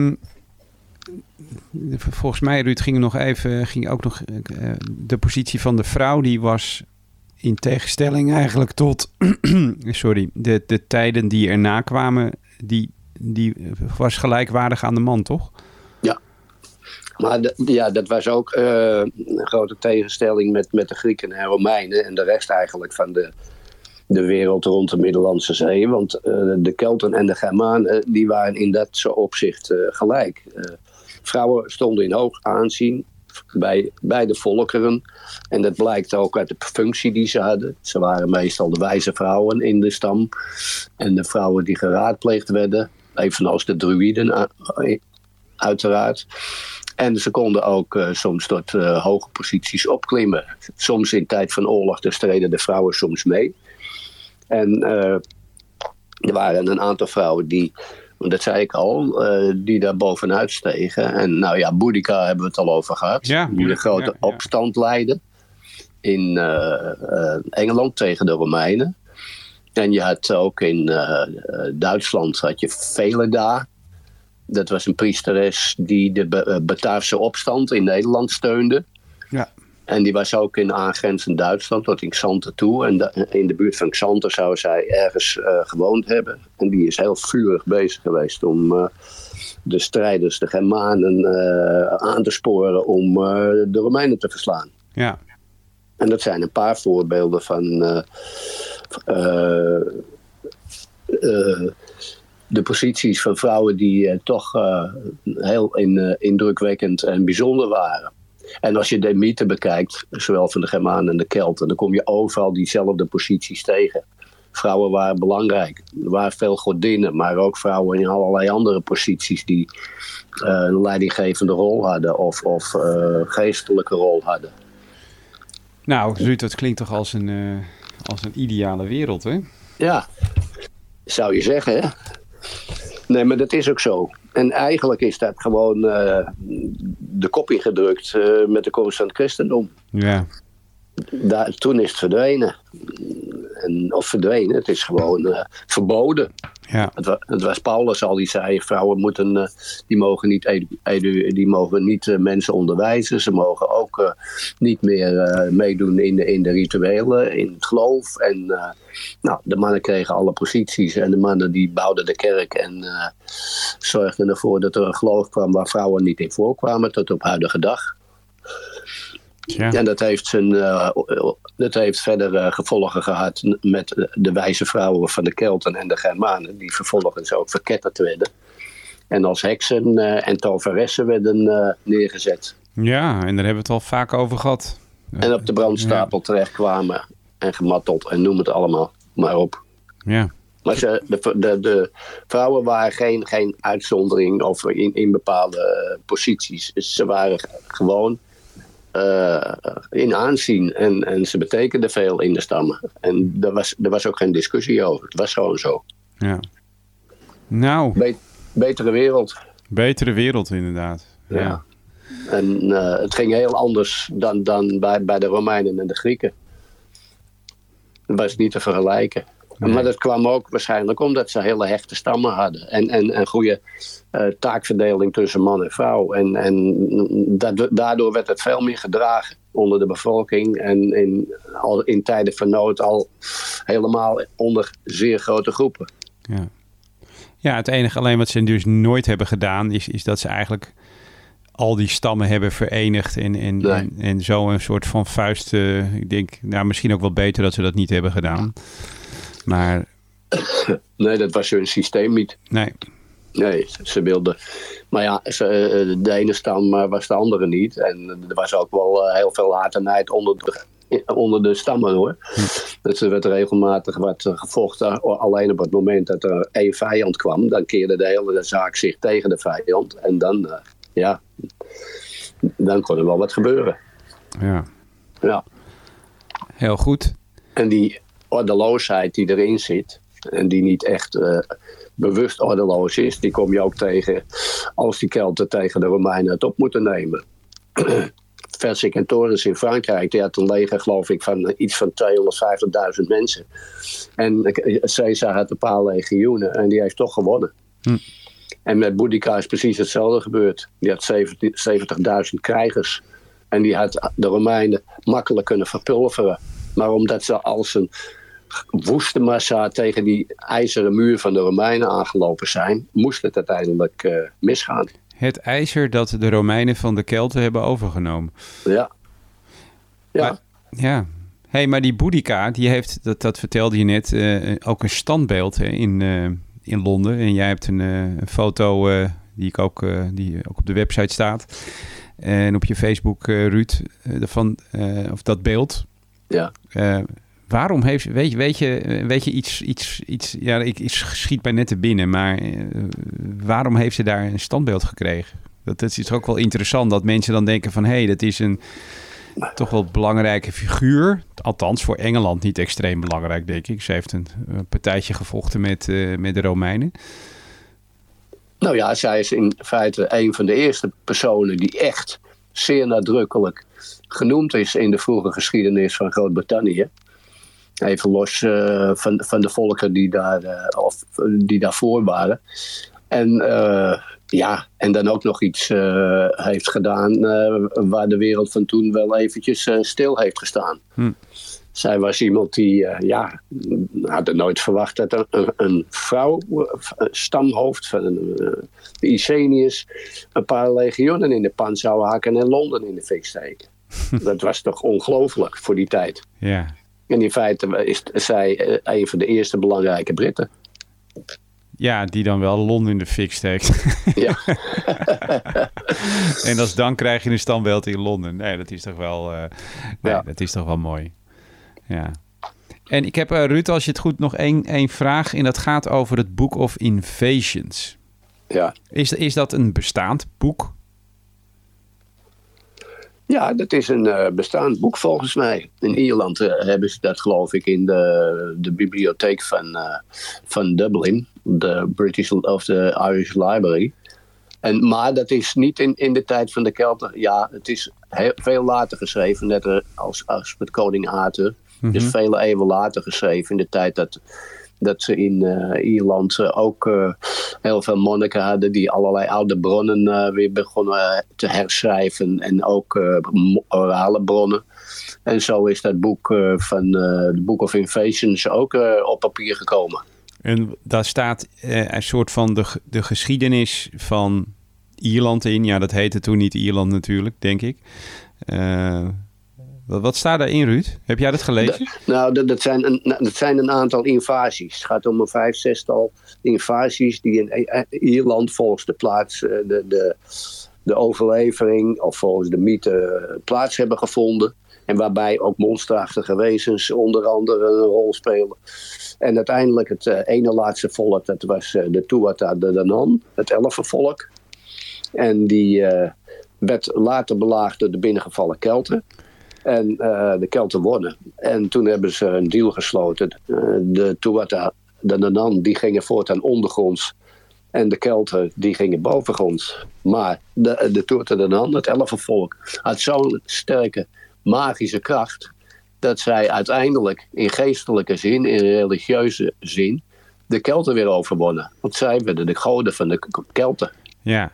volgens mij, Ruud, ging ook nog de positie van de vrouw, die was in tegenstelling eigenlijk tot de tijden die erna kwamen, die was gelijkwaardig aan de man, toch? Ja. Maar dat was ook een grote tegenstelling met de Grieken en Romeinen en de rest eigenlijk van de wereld rond de Middellandse Zee. Want de Kelten en de Germanen, die waren in dat soort opzicht gelijk. Vrouwen stonden in hoog aanzien bij de volkeren. En dat blijkt ook uit de functie die ze hadden. Ze waren meestal de wijze vrouwen in de stam. En de vrouwen die geraadpleegd werden, evenals de druïden uiteraard. En ze konden ook soms tot hoge posities opklimmen. Soms in tijd van oorlog streden de vrouwen soms mee. En er waren een aantal vrouwen die, dat zei ik al, die daar bovenuit stegen. En nou ja, Boudica hebben we het al over gehad. Ja, die een grote opstand leidde in Engeland tegen de Romeinen. En je had ook in Duitsland had je Veleda. Dat was een priesteres die de Bataafse opstand in Nederland steunde. Ja. En die was ook in aangrenzend Duitsland, tot in Xanten toe. En in de buurt van Xanten zou zij ergens gewoond hebben. En die is heel vurig bezig geweest om de strijders, de Germanen, aan te sporen om de Romeinen te verslaan. Ja. En dat zijn een paar voorbeelden van de posities van vrouwen die toch heel indrukwekkend en bijzonder waren. En als je de mythe bekijkt, zowel van de Germanen en de Kelten, dan kom je overal diezelfde posities tegen. Vrouwen waren belangrijk. Er waren veel godinnen, maar ook vrouwen in allerlei andere posities die een leidinggevende rol hadden of geestelijke rol hadden. Nou, Ruud, dat klinkt toch als een ideale wereld, hè? Ja, zou je zeggen, hè? Nee, maar dat is ook zo. En eigenlijk is dat gewoon de kop ingedrukt met de komst van het christendom. Ja. Toen is het verdwenen. Of verdwenen, het is gewoon verboden. Ja. Het was Paulus al die zei, vrouwen die mogen niet mensen onderwijzen. Ze mogen ook niet meer meedoen in de rituelen, in het geloof. En de mannen kregen alle posities. En de mannen die bouwden de kerk en zorgden ervoor dat er een geloof kwam waar vrouwen niet in voorkwamen tot op huidige dag. Ja. En dat heeft verder gevolgen gehad met de wijze vrouwen van de Kelten en de Germanen, die vervolgens ook verketterd werden. En als heksen en toveressen werden neergezet. Ja, en daar hebben we het al vaak over gehad. En op de brandstapel terechtkwamen en gemarteld en noem het allemaal maar op. Ja. Maar de vrouwen waren geen uitzondering of in bepaalde posities. Ze waren gewoon in aanzien en ze betekenden veel in de stammen. En er was ook geen discussie over. Het was gewoon zo. Ja. Nou. Betere wereld. Betere wereld, inderdaad. Ja. En het ging heel anders dan bij de Romeinen en de Grieken. Dat was niet te vergelijken. Nee. Maar dat kwam ook waarschijnlijk omdat ze hele hechte stammen hadden. En een goede taakverdeling tussen man en vrouw. En daardoor werd het veel meer gedragen onder de bevolking. En in tijden van nood al helemaal onder zeer grote groepen. Ja. Ja, het enige alleen wat ze dus nooit hebben gedaan is dat ze eigenlijk al die stammen hebben verenigd en zo een soort van vuist. Ik denk, nou, misschien ook wel beter dat ze dat niet hebben gedaan. Maar... Nee, dat was hun systeem niet. Nee, ze wilden... Maar ja, de ene stam was de andere niet. En er was ook wel heel veel haat en nijd onder de stammen, hoor. Dus er werd regelmatig wat gevochten. Alleen op het moment dat er één vijand kwam, dan keerde de hele zaak zich tegen de vijand. En dan, dan kon er wel wat gebeuren. Ja. Heel goed. En die ordeloosheid die erin zit, en die niet echt bewust ordeloos is, die kom je ook tegen als die Kelten tegen de Romeinen het op moeten nemen. Vercingetorix in Frankrijk, die had een leger, geloof ik, van iets van 250.000 mensen. En Caesar had een paar legioenen en die heeft toch gewonnen. En met Boudica is precies hetzelfde gebeurd. Die had 70.000 krijgers. En die had de Romeinen makkelijk kunnen verpulveren. Maar omdat ze als een woeste massa tegen die ijzeren muur van de Romeinen aangelopen zijn, moest het uiteindelijk misgaan. Het ijzer dat de Romeinen van de Kelten hebben overgenomen. Ja. Ja. Hey, maar die Boudica, die heeft, dat vertelde je net, ook een standbeeld in Londen. En jij hebt een foto die ook op de website staat. En op je Facebook, Ruud, of dat beeld. Ja. Waarom heeft, weet je iets, ja, ik schiet mij net te binnen, maar waarom heeft ze daar een standbeeld gekregen? Dat is ook wel interessant, dat mensen dan denken van, hé, dat is een toch wel belangrijke figuur. Althans, voor Engeland niet extreem belangrijk, denk ik. Ze heeft een partijtje gevochten met de Romeinen. Nou ja, zij is in feite een van de eerste personen die echt zeer nadrukkelijk genoemd is in de vroege geschiedenis van Groot-Brittannië. Even los van de volken die daarvoor waren. En dan ook nog iets heeft gedaan waar de wereld van toen wel eventjes stil heeft gestaan. Zij was iemand die, had nooit verwacht dat een vrouw, stamhoofd van de Iceniërs, een paar legioenen in de pan zou haken en Londen in de fik steken. Dat was toch ongelooflijk voor die tijd. Ja. En in feite is zij een van de eerste belangrijke Britten. Ja, die dan wel Londen in de fik steekt. Ja. En dan krijg je een standbeeld in Londen. Nee, dat is toch wel, dat is toch wel mooi. Ja. En ik heb, Ruud, als je het goed, nog één vraag. En dat gaat over het Book of Invasions. Ja. Is dat een bestaand boek? Ja, dat is een bestaand boek volgens mij. In Ierland hebben ze dat, geloof ik, in de bibliotheek van Dublin. De British of the Irish Library. Maar dat is niet in de tijd van de Kelten. Ja, het is veel later geschreven. Net als met koning Arthur. Dus vele eeuwen later geschreven. In de tijd dat ze in Ierland ook heel veel monniken hadden die allerlei oude bronnen weer begonnen te herschrijven. En ook orale bronnen. En zo is dat boek van The Book of Invasions ook op papier gekomen. En daar staat een soort van de geschiedenis van Ierland in. Ja, dat heette toen niet Ierland natuurlijk, denk ik. Wat staat daarin, Ruud? Heb jij dat gelezen? Dat zijn een aantal invasies. Het gaat om een 5-6-tal invasies die in Ierland volgens de plaats, de overlevering of volgens de mythe plaats hebben gevonden. En waarbij ook monsterachtige wezens onder andere een rol spelen. En uiteindelijk het ene laatste volk, dat was de Tuatha De Danann, het elfenvolk. En die werd later belaagd door de binnengevallen Kelten. En de Kelten wonnen. En toen hebben ze een deal gesloten. De Tuatha De Danann die gingen voortaan ondergronds. En de Kelten die gingen bovengronds. Maar de Tuatha De Danann, het elfenvolk, had zo'n sterke magische kracht dat zij uiteindelijk in geestelijke zin, in religieuze zin, de Kelten weer overwonnen. Want zij werden de goden van de Kelten. Ja.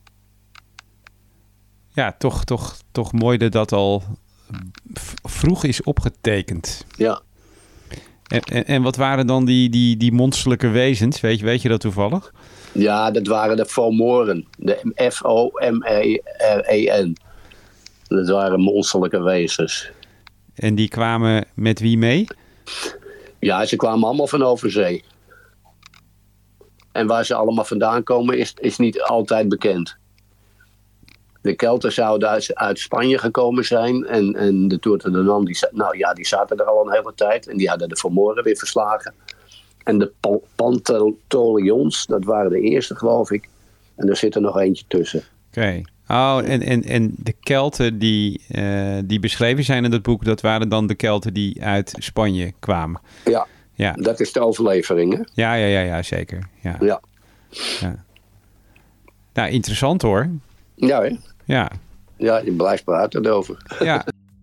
Ja, toch mooi dat al vroeg is opgetekend. Ja. En wat waren dan die monsterlijke wezens? Weet je dat toevallig? Ja, dat waren de Fomoren. De F-O-M-E-R-E-N. Dat waren monsterlijke wezens. En die kwamen met wie mee? Ja, ze kwamen allemaal van over zee. En waar ze allemaal vandaan komen is niet altijd bekend. De Kelten zouden uit Spanje gekomen zijn. En de Tour de Nan, die zaten er al een hele tijd. En die hadden de Fomoren weer verslagen. En de Pantaleons, dat waren de eerste, geloof ik. En er zit er nog eentje tussen. Oké. Oh, en de Kelten die beschreven zijn in dat boek, dat waren dan de Kelten die uit Spanje kwamen. Ja. Dat is de overlevering, hè? Ja, zeker. Ja. Nou, interessant hoor. Ja, hè? Ja. Ja, je blijft praten erover. Ja.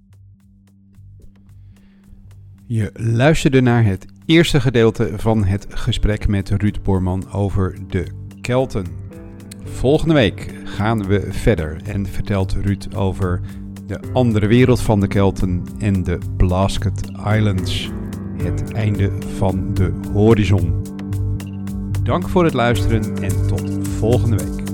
Je luisterde naar het eerste gedeelte van het gesprek met Ruud Boorman over de Kelten. Volgende week gaan we verder en vertelt Ruud over de andere wereld van de Kelten en de Blasket Islands. Het einde van de horizon. Dank voor het luisteren en tot volgende week.